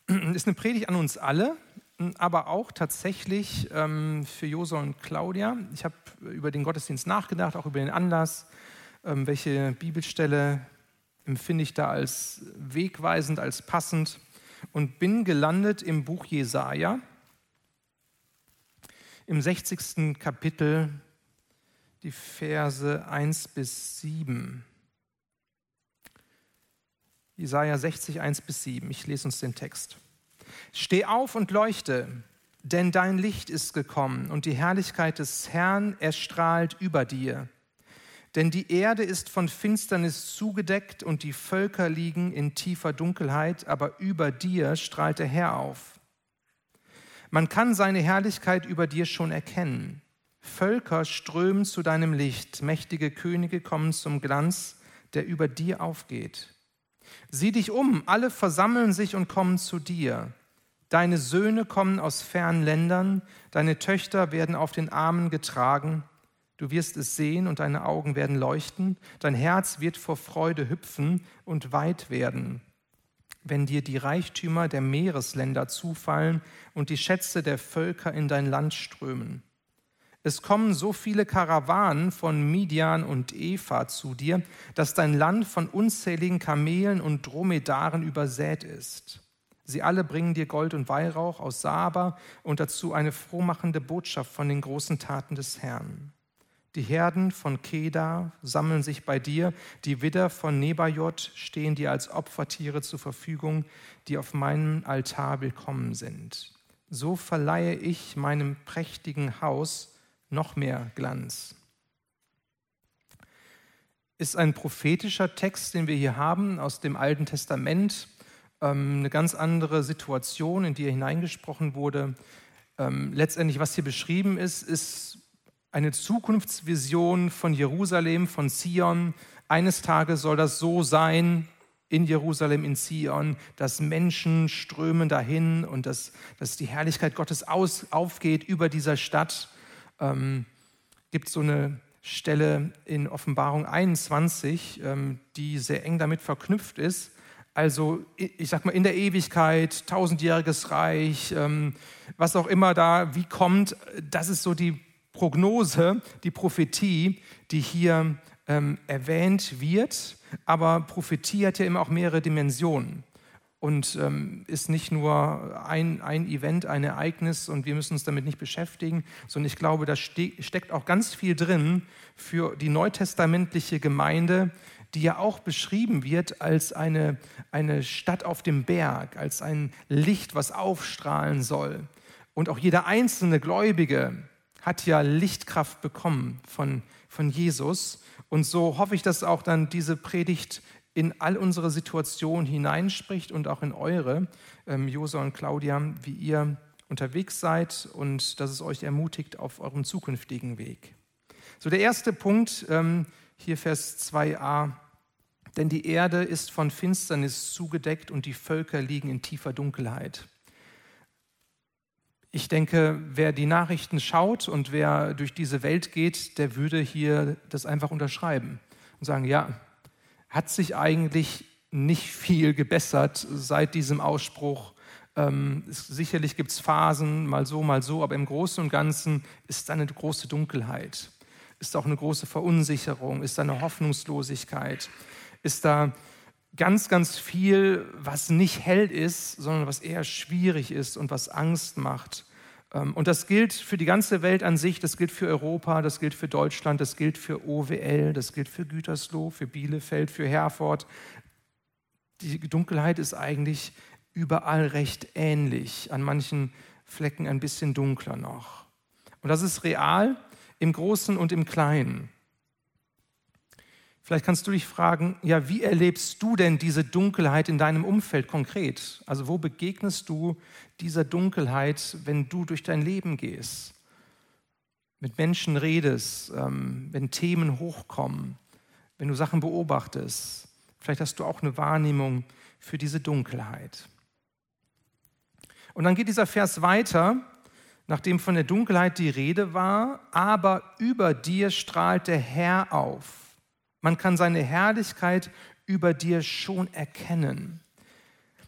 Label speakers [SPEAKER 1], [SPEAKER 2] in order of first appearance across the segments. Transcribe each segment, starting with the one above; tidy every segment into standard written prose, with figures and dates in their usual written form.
[SPEAKER 1] Ist eine Predigt an uns alle, aber auch tatsächlich für Josua und Claudia. Ich habe über den Gottesdienst nachgedacht, auch über den Anlass. Welche Bibelstelle empfinde ich da als wegweisend, als passend und bin gelandet im Buch Jesaja, im 60. Kapitel, die Verse 1 bis 7. Jesaja 60, 1 bis 7. Ich lese uns den Text. Steh auf und leuchte, denn dein Licht ist gekommen und die Herrlichkeit des Herrn erstrahlt über dir. Denn die Erde ist von Finsternis zugedeckt und die Völker liegen in tiefer Dunkelheit, aber über dir strahlt der Herr auf. Man kann seine Herrlichkeit über dir schon erkennen. Völker strömen zu deinem Licht, mächtige Könige kommen zum Glanz, der über dir aufgeht. Sieh dich um, alle versammeln sich und kommen zu dir. Deine Söhne kommen aus fernen Ländern, deine Töchter werden auf den Armen getragen. Du wirst es sehen und deine Augen werden leuchten. Dein Herz wird vor Freude hüpfen und weit werden, wenn dir die Reichtümer der Meeresländer zufallen und die Schätze der Völker in dein Land strömen. Es kommen so viele Karawanen von Midian und Epha zu dir, dass dein Land von unzähligen Kamelen und Dromedaren übersät ist. Sie alle bringen dir Gold und Weihrauch aus Saba und dazu eine frohmachende Botschaft von den großen Taten des Herrn. Die Herden von Kedar sammeln sich bei dir, die Widder von Nebajot stehen dir als Opfertiere zur Verfügung, die auf meinem Altar willkommen sind. So verleihe ich meinem prächtigen Haus noch mehr Glanz. Ist ein prophetischer Text, den wir hier haben aus dem Alten Testament, eine ganz andere Situation, in die er hineingesprochen wurde. Letztendlich, was hier beschrieben ist, ist eine Zukunftsvision von Jerusalem, von Zion. Eines Tages soll das so sein in Jerusalem, in Zion, dass Menschen strömen dahin und dass die Herrlichkeit Gottes aufgeht über dieser Stadt. Gibt so eine Stelle in Offenbarung 21, die sehr eng damit verknüpft ist. Also ich sag mal in der Ewigkeit, 1000-jähriges Reich, was auch immer da wie kommt, das ist so die Prognose, die Prophetie, die hier erwähnt wird. Aber Prophetie hat ja immer auch mehrere Dimensionen und ist nicht nur ein Event, ein Ereignis und wir müssen uns damit nicht beschäftigen, sondern ich glaube, da steckt auch ganz viel drin für die neutestamentliche Gemeinde, die ja auch beschrieben wird als eine Stadt auf dem Berg, als ein Licht, was aufstrahlen soll. Und auch jeder einzelne Gläubige hat ja Lichtkraft bekommen von Jesus. Und so hoffe ich, dass auch dann diese Predigt in all unsere Situationen hineinspricht und auch in eure, Josua und Claudia, wie ihr unterwegs seid und dass es euch ermutigt auf eurem zukünftigen Weg. So, der erste Punkt, hier Vers 2a, denn die Erde ist von Finsternis zugedeckt und die Völker liegen in tiefer Dunkelheit. Ich denke, wer die Nachrichten schaut und wer durch diese Welt geht, der würde hier das einfach unterschreiben und sagen, ja, hat sich eigentlich nicht viel gebessert seit diesem Ausspruch. Sicherlich gibt es Phasen, mal so, aber im Großen und Ganzen ist da eine große Dunkelheit, ist auch eine große Verunsicherung, ist da eine Hoffnungslosigkeit, ist da ganz, ganz viel, was nicht hell ist, sondern was eher schwierig ist und was Angst macht. Und das gilt für die ganze Welt an sich, das gilt für Europa, das gilt für Deutschland, das gilt für OWL, das gilt für Gütersloh, für Bielefeld, für Herford. Die Dunkelheit ist eigentlich überall recht ähnlich, an manchen Flecken ein bisschen dunkler noch. Und das ist real im Großen und im Kleinen. Vielleicht kannst du dich fragen, ja, wie erlebst du denn diese Dunkelheit in deinem Umfeld konkret? Also wo begegnest du dieser Dunkelheit, wenn du durch dein Leben gehst? Mit Menschen redest, wenn Themen hochkommen, wenn du Sachen beobachtest. Vielleicht hast du auch eine Wahrnehmung für diese Dunkelheit. Und dann geht dieser Vers weiter, nachdem von der Dunkelheit die Rede war, aber über dir strahlt der Herr auf. Man kann seine Herrlichkeit über dir schon erkennen.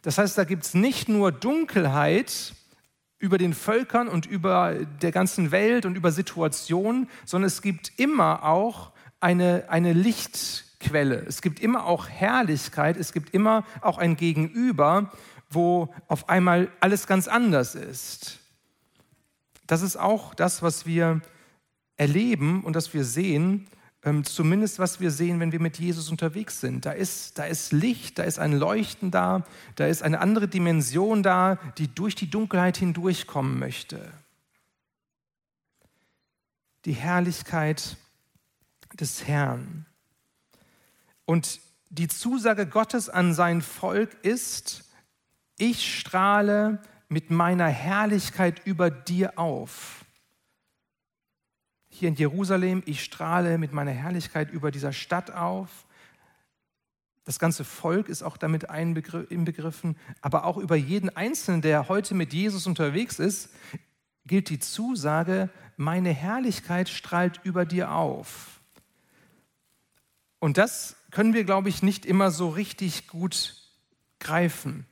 [SPEAKER 1] Das heißt, da gibt es nicht nur Dunkelheit über den Völkern und über der ganzen Welt und über Situationen, sondern es gibt immer auch eine Lichtquelle. Es gibt immer auch Herrlichkeit, es gibt immer auch ein Gegenüber, wo auf einmal alles ganz anders ist. Das ist auch das, was wir erleben und das wir sehen, zumindest was wir sehen, wenn wir mit Jesus unterwegs sind. Da ist Licht, da ist ein Leuchten da ist eine andere Dimension da, die durch die Dunkelheit hindurchkommen möchte. Die Herrlichkeit des Herrn. Und die Zusage Gottes an sein Volk ist: Ich strahle mit meiner Herrlichkeit über dir auf. Hier in Jerusalem, ich strahle mit meiner Herrlichkeit über dieser Stadt auf. Das ganze Volk ist auch damit inbegriffen, aber auch über jeden Einzelnen, der heute mit Jesus unterwegs ist, gilt die Zusage: Meine Herrlichkeit strahlt über dir auf. Und das können wir, glaube ich, nicht immer so richtig gut greifen.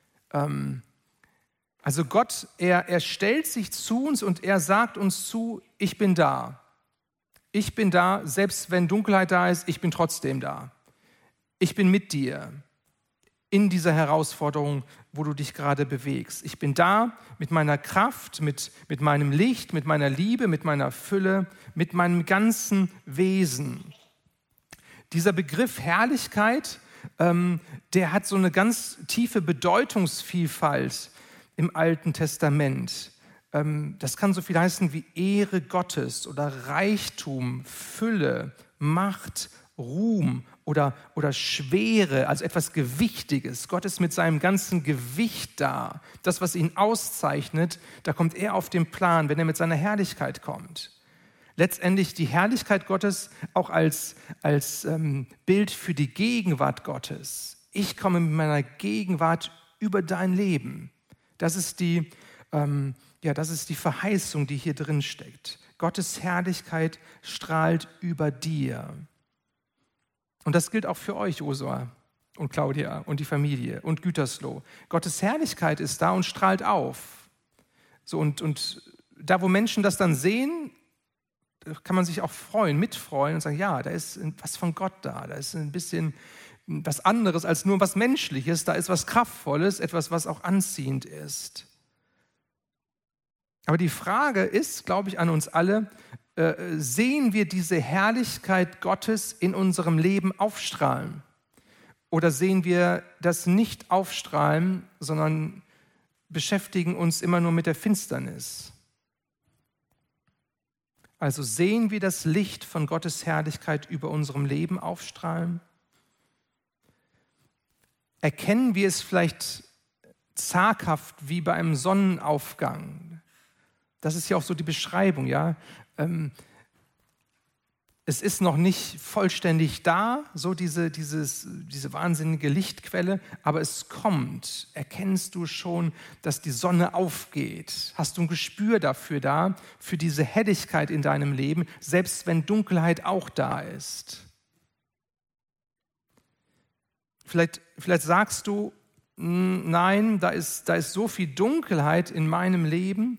[SPEAKER 1] Also Gott, er stellt sich zu uns und er sagt uns zu: Ich bin da. Ich bin da, selbst wenn Dunkelheit da ist, ich bin trotzdem da. Ich bin mit dir in dieser Herausforderung, wo du dich gerade bewegst. Ich bin da mit meiner Kraft, mit meinem Licht, mit meiner Liebe, mit meiner Fülle, mit meinem ganzen Wesen. Dieser Begriff Herrlichkeit, der hat so eine ganz tiefe Bedeutungsvielfalt im Alten Testament. Das kann so viel heißen wie Ehre Gottes oder Reichtum, Fülle, Macht, Ruhm oder Schwere, also etwas Gewichtiges. Gott ist mit seinem ganzen Gewicht da. Das, was ihn auszeichnet, da kommt er auf den Plan, wenn er mit seiner Herrlichkeit kommt. Letztendlich die Herrlichkeit Gottes auch als Bild für die Gegenwart Gottes. Ich komme mit meiner Gegenwart über dein Leben. Das ist die Verheißung, die hier drin steckt. Gottes Herrlichkeit strahlt über dir. Und das gilt auch für euch, Josua und Claudia und die Familie und Gütersloh. Gottes Herrlichkeit ist da und strahlt auf. So, und da, wo Menschen das dann sehen, kann man sich auch freuen, mitfreuen und sagen: Ja, da ist was von Gott da. Da ist ein bisschen was anderes als nur was Menschliches. Da ist was Kraftvolles, etwas, was auch anziehend ist. Aber die Frage ist, glaube ich, an uns alle: Sehen wir diese Herrlichkeit Gottes in unserem Leben aufstrahlen? Oder sehen wir das nicht aufstrahlen, sondern beschäftigen uns immer nur mit der Finsternis? Also sehen wir das Licht von Gottes Herrlichkeit über unserem Leben aufstrahlen? Erkennen wir es vielleicht zaghaft wie bei einem Sonnenaufgang? Das ist ja auch so die Beschreibung, ja. Es ist noch nicht vollständig da, so diese wahnsinnige Lichtquelle, aber es kommt. Erkennst du schon, dass die Sonne aufgeht? Hast du ein Gespür dafür da, für diese Helligkeit in deinem Leben, selbst wenn Dunkelheit auch da ist? Vielleicht sagst du: Nein, da ist so viel Dunkelheit in meinem Leben.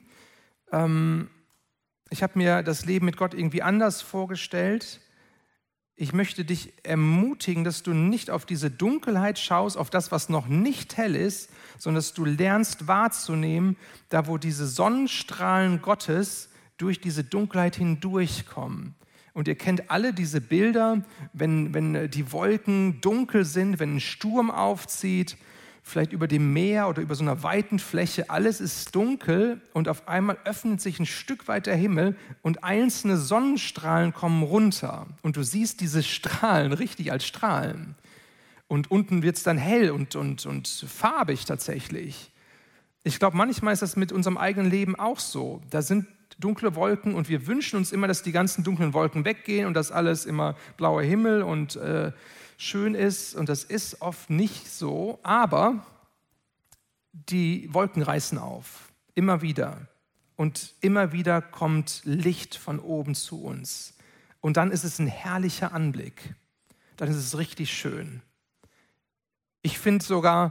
[SPEAKER 1] Ich habe mir das Leben mit Gott irgendwie anders vorgestellt. Ich möchte dich ermutigen, dass du nicht auf diese Dunkelheit schaust, auf das, was noch nicht hell ist, sondern dass du lernst wahrzunehmen, da wo diese Sonnenstrahlen Gottes durch diese Dunkelheit hindurchkommen. Und ihr kennt alle diese Bilder, wenn die Wolken dunkel sind, wenn ein Sturm aufzieht, vielleicht über dem Meer oder über so einer weiten Fläche, alles ist dunkel und auf einmal öffnet sich ein Stück weit der Himmel und einzelne Sonnenstrahlen kommen runter. Und du siehst diese Strahlen richtig als Strahlen. Und unten wird es dann hell und farbig tatsächlich. Ich glaube, manchmal ist das mit unserem eigenen Leben auch so. Da sind dunkle Wolken und wir wünschen uns immer, dass die ganzen dunklen Wolken weggehen und dass alles immer blauer Himmel und schön ist, und das ist oft nicht so, aber die Wolken reißen auf, immer wieder. Und immer wieder kommt Licht von oben zu uns. Und dann ist es ein herrlicher Anblick. Dann ist es richtig schön. Ich finde sogar,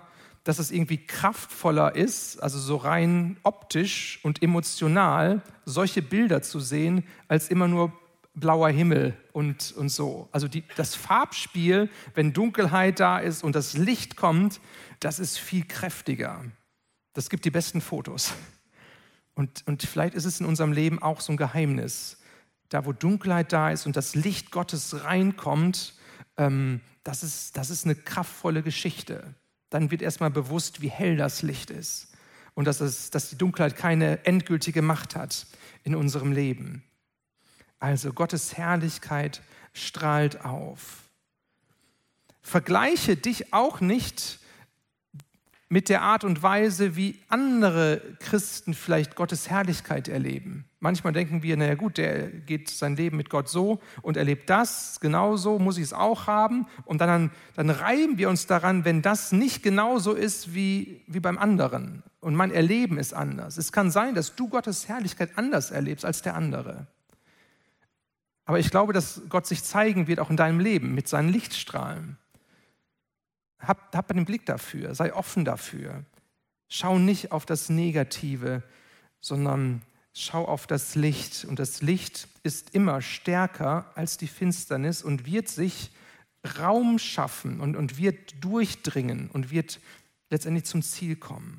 [SPEAKER 1] dass es irgendwie kraftvoller ist, also so rein optisch und emotional, solche Bilder zu sehen, als immer nur blauer Himmel und so. Also das Farbspiel, wenn Dunkelheit da ist und das Licht kommt, das ist viel kräftiger. Das gibt die besten Fotos. Und vielleicht ist es in unserem Leben auch so ein Geheimnis. Da, wo Dunkelheit da ist und das Licht Gottes reinkommt, das ist eine kraftvolle Geschichte. Dann wird erstmal bewusst, wie hell das Licht ist und dass die Dunkelheit keine endgültige Macht hat in unserem Leben. Also Gottes Herrlichkeit strahlt auf. Vergleiche dich auch nicht mit der Art und Weise, wie andere Christen vielleicht Gottes Herrlichkeit erleben. Manchmal denken wir, naja gut, der geht sein Leben mit Gott so und erlebt das, genauso muss ich es auch haben. Und dann reiben wir uns daran, wenn das nicht genauso ist wie beim anderen. Und mein Erleben ist anders. Es kann sein, dass du Gottes Herrlichkeit anders erlebst als der andere. Aber ich glaube, dass Gott sich zeigen wird, auch in deinem Leben, mit seinen Lichtstrahlen. Hab den Blick dafür, sei offen dafür. Schau nicht auf das Negative, sondern schau auf das Licht. Und das Licht ist immer stärker als die Finsternis und wird sich Raum schaffen und wird durchdringen und wird letztendlich zum Ziel kommen.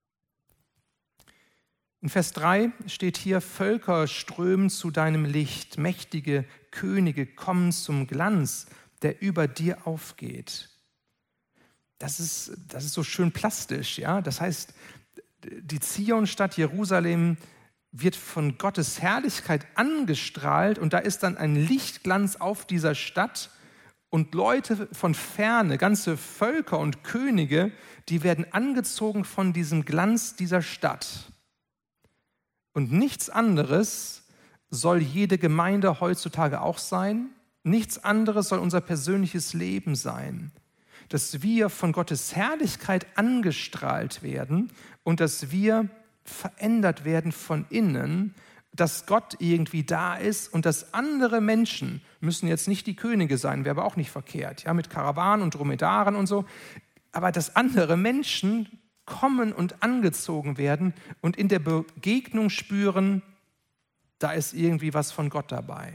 [SPEAKER 1] In Vers 3 steht hier: Völker strömen zu deinem Licht, mächtige Könige kommen zum Glanz, der über dir aufgeht. Das ist so schön plastisch, ja. Das heißt, die Zionstadt Jerusalem wird von Gottes Herrlichkeit angestrahlt und da ist dann ein Lichtglanz auf dieser Stadt und Leute von Ferne, ganze Völker und Könige, die werden angezogen von diesem Glanz dieser Stadt. Und nichts anderes soll jede Gemeinde heutzutage auch sein. Nichts anderes soll unser persönliches Leben sein. Dass wir von Gottes Herrlichkeit angestrahlt werden und dass wir verändert werden von innen, dass Gott irgendwie da ist und dass andere Menschen, müssen jetzt nicht die Könige sein, wäre aber auch nicht verkehrt, ja, mit Karawanen und Dromedaren und so, aber dass andere Menschen kommen und angezogen werden und in der Begegnung spüren, da ist irgendwie was von Gott dabei.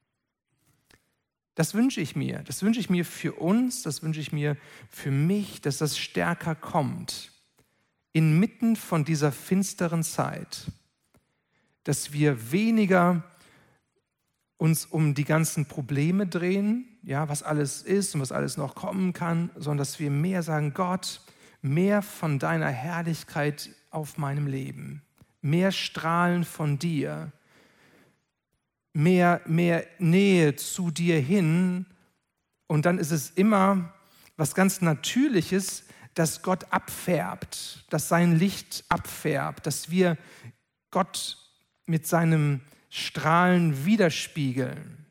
[SPEAKER 1] Das wünsche ich mir. Das wünsche ich mir für uns, das wünsche ich mir für mich, dass das stärker kommt. Inmitten von dieser finsteren Zeit. Dass wir weniger uns um die ganzen Probleme drehen, ja, was alles ist und was alles noch kommen kann, sondern dass wir mehr sagen: Gott, mehr von deiner Herrlichkeit auf meinem Leben. Mehr Strahlen von dir. Mehr Nähe zu dir hin. Und dann ist es immer was ganz Natürliches, dass Gott abfärbt, dass sein Licht abfärbt, dass wir Gott mit seinem Strahlen widerspiegeln.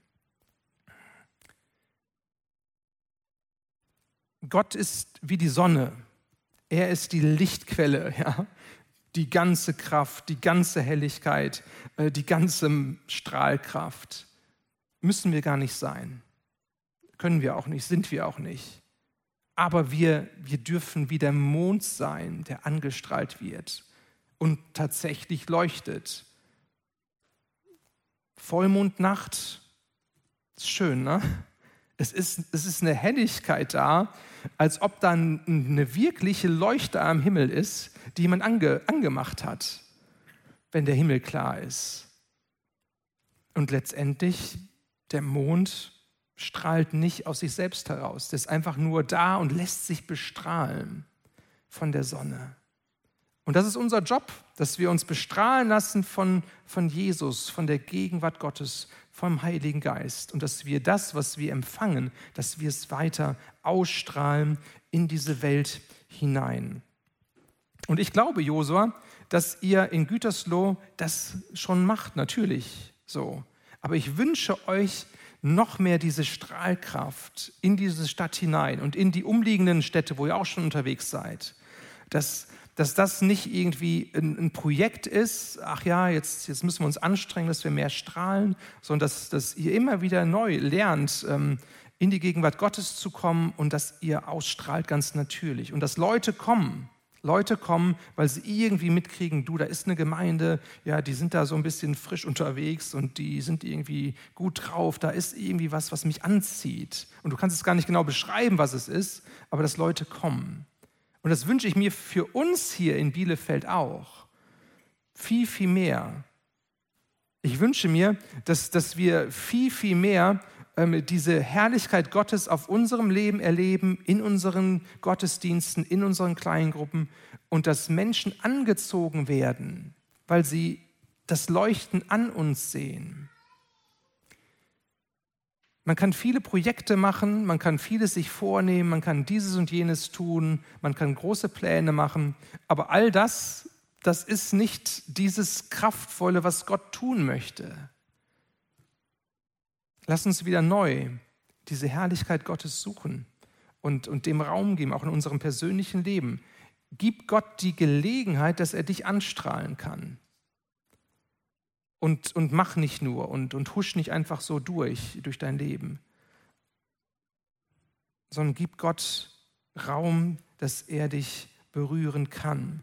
[SPEAKER 1] Gott ist wie die Sonne. Er ist die Lichtquelle, ja. Die ganze Kraft, die ganze Helligkeit, die ganze Strahlkraft. Müssen wir gar nicht sein. Können wir auch nicht, sind wir auch nicht. Aber wir dürfen wie der Mond sein, der angestrahlt wird und tatsächlich leuchtet. Vollmondnacht, ist schön, ne? Es ist eine Helligkeit da, als ob dann eine wirkliche Leuchte am Himmel ist, die jemand angemacht hat, wenn der Himmel klar ist. Und letztendlich, der Mond strahlt nicht aus sich selbst heraus. Der ist einfach nur da und lässt sich bestrahlen von der Sonne. Und das ist unser Job, dass wir uns bestrahlen lassen von Jesus, von der Gegenwart Gottes, vom Heiligen Geist. Und dass wir das, was wir empfangen, dass wir es weiter ausstrahlen in diese Welt hinein. Und ich glaube, Josua, dass ihr in Gütersloh das schon macht, natürlich so. Aber ich wünsche euch noch mehr diese Strahlkraft in diese Stadt hinein und in die umliegenden Städte, wo ihr auch schon unterwegs seid. Dass das nicht irgendwie ein Projekt ist, ach ja, jetzt müssen wir uns anstrengen, dass wir mehr strahlen, sondern dass ihr immer wieder neu lernt, in die Gegenwart Gottes zu kommen und dass ihr ausstrahlt ganz natürlich. Und dass Leute kommen, Leute kommen, weil sie irgendwie mitkriegen, du, da ist eine Gemeinde, ja, die sind da so ein bisschen frisch unterwegs und die sind irgendwie gut drauf, da ist irgendwie was mich anzieht. Und du kannst es gar nicht genau beschreiben, was es ist, aber dass Leute kommen. Und das wünsche ich mir für uns hier in Bielefeld auch. Viel, viel mehr. Ich wünsche mir, dass wir viel, viel mehr diese Herrlichkeit Gottes auf unserem Leben erleben, in unseren Gottesdiensten, in unseren Kleingruppen und dass Menschen angezogen werden, weil sie das Leuchten an uns sehen. Man kann viele Projekte machen, man kann vieles sich vornehmen, man kann dieses und jenes tun, man kann große Pläne machen, aber all das ist nicht dieses Kraftvolle, was Gott tun möchte. Lass uns wieder neu diese Herrlichkeit Gottes suchen und dem Raum geben, auch in unserem persönlichen Leben. Gib Gott die Gelegenheit, dass er dich anstrahlen kann. Und mach nicht nur und husch nicht einfach so durch dein Leben, sondern gib Gott Raum, dass er dich berühren kann.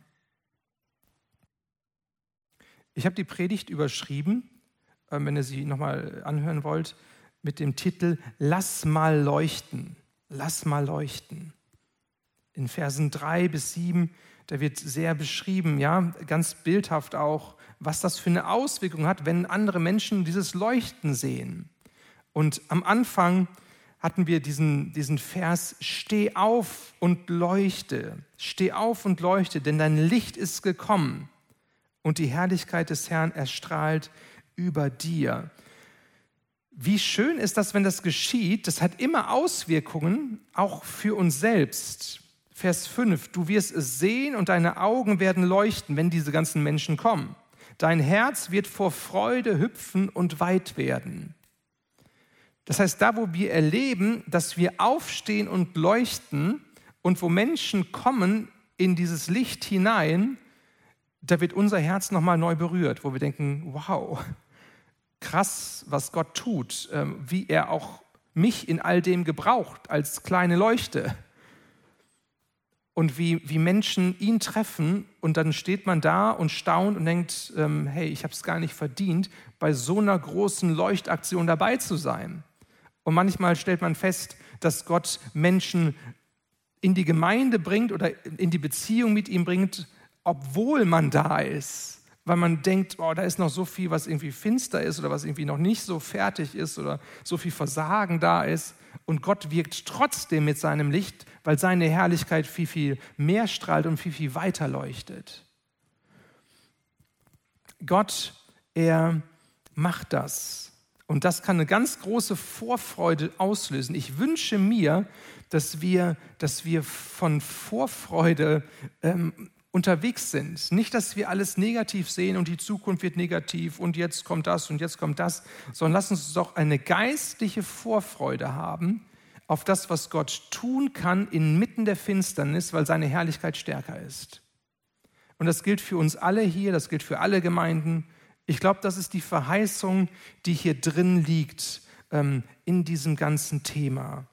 [SPEAKER 1] Ich habe die Predigt überschrieben, wenn ihr sie nochmal anhören wollt, mit dem Titel Lass mal leuchten. Lass mal leuchten. In Versen 3 bis 7, da wird sehr beschrieben, ja, ganz bildhaft auch, was das für eine Auswirkung hat, wenn andere Menschen dieses Leuchten sehen. Und am Anfang hatten wir diesen Vers, steh auf und leuchte, denn dein Licht ist gekommen und die Herrlichkeit des Herrn erstrahlt über dir. Wie schön ist das, wenn das geschieht? Das hat immer Auswirkungen, auch für uns selbst. Vers 5, du wirst es sehen und deine Augen werden leuchten, wenn diese ganzen Menschen kommen. Dein Herz wird vor Freude hüpfen und weit werden. Das heißt, da wo wir erleben, dass wir aufstehen und leuchten und wo Menschen kommen in dieses Licht hinein, da wird unser Herz nochmal neu berührt, wo wir denken, wow, krass, was Gott tut, wie er auch mich in all dem gebraucht als kleine Leuchte. Und wie Menschen ihn treffen und dann steht man da und staunt und denkt, hey, ich habe es gar nicht verdient, bei so einer großen Leuchtaktion dabei zu sein. Und manchmal stellt man fest, dass Gott Menschen in die Gemeinde bringt oder in die Beziehung mit ihm bringt, obwohl man da ist. Weil man denkt, oh, da ist noch so viel, was irgendwie finster ist oder was irgendwie noch nicht so fertig ist oder so viel Versagen da ist. Und Gott wirkt trotzdem mit seinem Licht, weil seine Herrlichkeit viel, viel mehr strahlt und viel, viel weiter leuchtet. Gott, er macht das. Und das kann eine ganz große Vorfreude auslösen. Ich wünsche mir, dass wir von Vorfreude unterwegs sind. Nicht, dass wir alles negativ sehen und die Zukunft wird negativ und jetzt kommt das und jetzt kommt das, sondern lass uns doch eine geistliche Vorfreude haben auf das, was Gott tun kann inmitten der Finsternis, weil seine Herrlichkeit stärker ist. Und das gilt für uns alle hier, das gilt für alle Gemeinden. Ich glaube, das ist die Verheißung, die hier drin liegt in diesem ganzen Thema.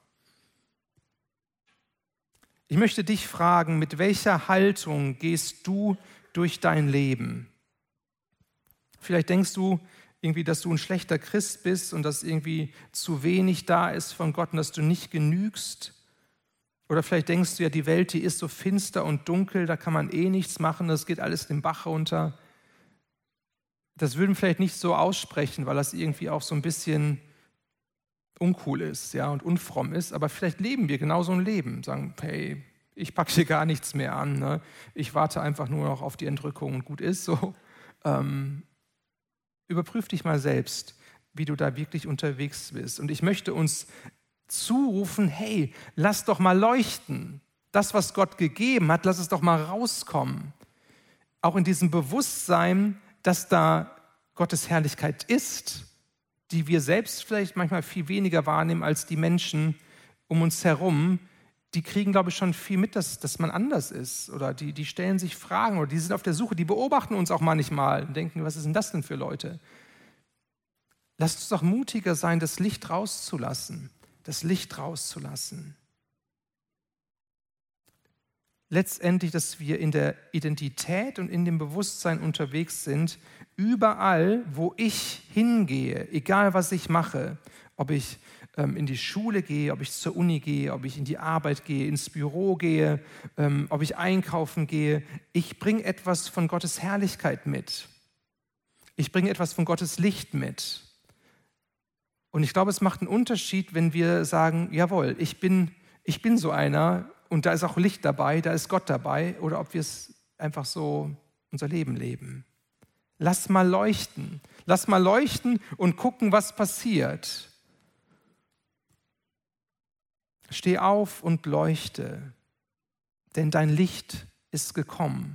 [SPEAKER 1] Ich möchte dich fragen, mit welcher Haltung gehst du durch dein Leben? Vielleicht denkst du irgendwie, dass du ein schlechter Christ bist und dass irgendwie zu wenig da ist von Gott und dass du nicht genügst. Oder vielleicht denkst du ja, die Welt, die ist so finster und dunkel, da kann man eh nichts machen, das geht alles den Bach runter. Das würden wir vielleicht nicht so aussprechen, weil das irgendwie auch so ein bisschen uncool ist, ja, und unfromm ist, aber vielleicht leben wir genau so ein Leben, sagen, hey, ich packe hier gar nichts mehr an, ne? Ich warte einfach nur noch auf die Entrückung und gut ist so. Überprüf dich mal selbst, wie du da wirklich unterwegs bist. Und ich möchte uns zurufen, hey, lass doch mal leuchten. Das, was Gott gegeben hat, lass es doch mal rauskommen. Auch in diesem Bewusstsein, dass da Gottes Herrlichkeit ist, die wir selbst vielleicht manchmal viel weniger wahrnehmen als die Menschen um uns herum, die kriegen, glaube ich, schon viel mit, dass man anders ist. Oder die stellen sich Fragen oder die sind auf der Suche, die beobachten uns auch manchmal und denken, was ist denn das denn für Leute? Lasst uns doch mutiger sein, das Licht rauszulassen. Das Licht rauszulassen. letztendlich, dass wir in der Identität und in dem Bewusstsein unterwegs sind, überall, wo ich hingehe, egal was ich mache, ob ich in die Schule gehe, ob ich zur Uni gehe, ob ich in die Arbeit gehe, ins Büro gehe, ob ich einkaufen gehe, ich bringe etwas von Gottes Herrlichkeit mit. Ich bringe etwas von Gottes Licht mit. Und ich glaube, es macht einen Unterschied, wenn wir sagen, jawohl, ich bin so einer und da ist auch Licht dabei, da ist Gott dabei, oder ob wir es einfach so unser Leben leben. Lass mal leuchten und gucken, was passiert. Steh auf und leuchte, denn dein Licht ist gekommen.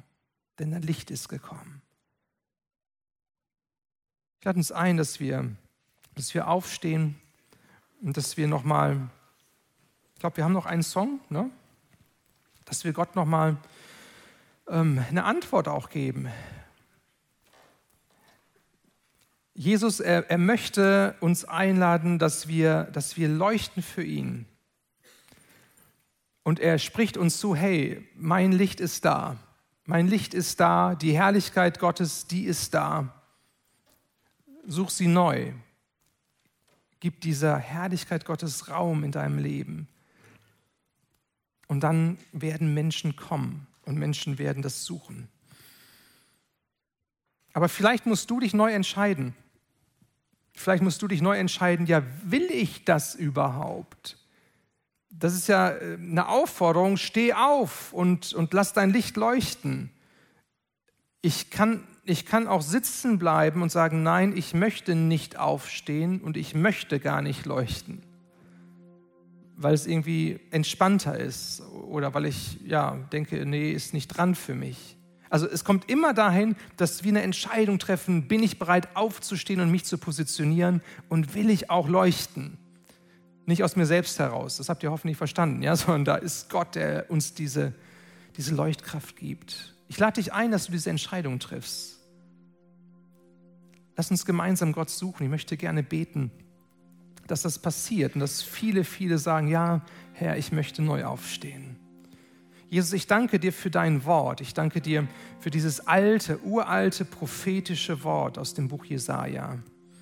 [SPEAKER 1] Ich lade uns ein, dass wir aufstehen und dass wir nochmal, ich glaube, wir haben noch einen Song, ne? Dass wir Gott nochmal eine Antwort auch geben. Jesus, er möchte uns einladen, dass wir leuchten für ihn. Und er spricht uns zu, hey, mein Licht ist da. Mein Licht ist da, die Herrlichkeit Gottes, die ist da. Such sie neu. Gib dieser Herrlichkeit Gottes Raum in deinem Leben. Und dann werden Menschen kommen und Menschen werden das suchen. Aber vielleicht musst du dich neu entscheiden. Ja, will ich das überhaupt? Das ist ja eine Aufforderung, steh auf und lass dein Licht leuchten. Ich kann auch sitzen bleiben und sagen, nein, ich möchte nicht aufstehen und ich möchte gar nicht leuchten, weil es irgendwie entspannter ist oder weil ich denke, nee, ist nicht dran für mich. Also es kommt immer dahin, dass wir eine Entscheidung treffen, bin ich bereit aufzustehen und mich zu positionieren und will ich auch leuchten? Nicht aus mir selbst heraus, das habt ihr hoffentlich verstanden, ja? Sondern da ist Gott, der uns diese Leuchtkraft gibt. Ich lade dich ein, dass du diese Entscheidung triffst. Lass uns gemeinsam Gott suchen. Ich möchte gerne beten, dass das passiert und dass viele, viele sagen, ja, Herr, ich möchte neu aufstehen. Jesus, ich danke dir für dein Wort. Ich danke dir für dieses uralte, prophetische Wort aus dem Buch Jesaja.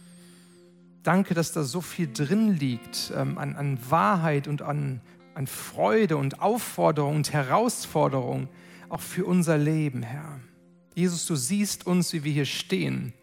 [SPEAKER 1] Danke, dass da so viel drin liegt an Wahrheit und an Freude und Aufforderung und Herausforderung, auch für unser Leben, Herr. Jesus, du siehst uns, wie wir hier stehen.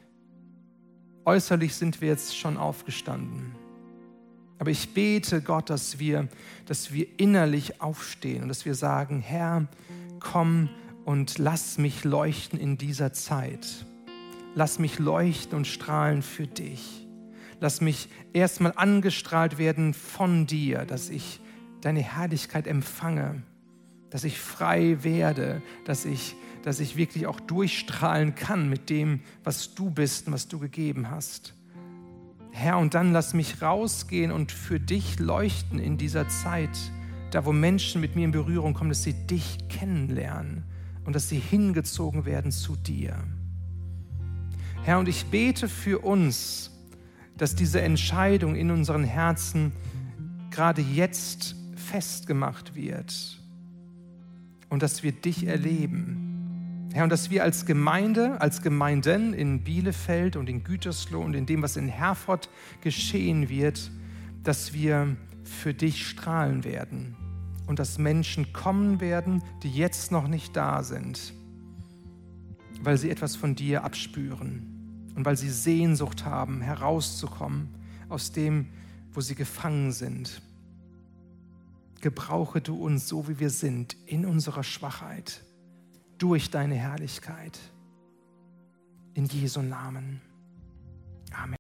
[SPEAKER 1] Äußerlich sind wir jetzt schon aufgestanden. Aber ich bete, Gott, dass wir innerlich aufstehen und dass wir sagen, Herr, komm und lass mich leuchten in dieser Zeit. Lass mich leuchten und strahlen für dich. Lass mich erstmal angestrahlt werden von dir, dass ich deine Herrlichkeit empfange, dass ich frei werde, dass ich wirklich auch durchstrahlen kann mit dem, was du bist und was du gegeben hast. Herr, und dann lass mich rausgehen und für dich leuchten in dieser Zeit, da wo Menschen mit mir in Berührung kommen, dass sie dich kennenlernen und dass sie hingezogen werden zu dir. Herr, und ich bete für uns, dass diese Entscheidung in unseren Herzen gerade jetzt festgemacht wird und dass wir dich erleben. Herr, und dass wir als Gemeinde, als Gemeinden in Bielefeld und in Gütersloh und in dem, was in Herford geschehen wird, dass wir für dich strahlen werden und dass Menschen kommen werden, die jetzt noch nicht da sind, weil sie etwas von dir abspüren. Und weil sie Sehnsucht haben, herauszukommen aus dem, wo sie gefangen sind. Gebrauche du uns so, wie wir sind, in unserer Schwachheit, durch deine Herrlichkeit. In Jesu Namen. Amen.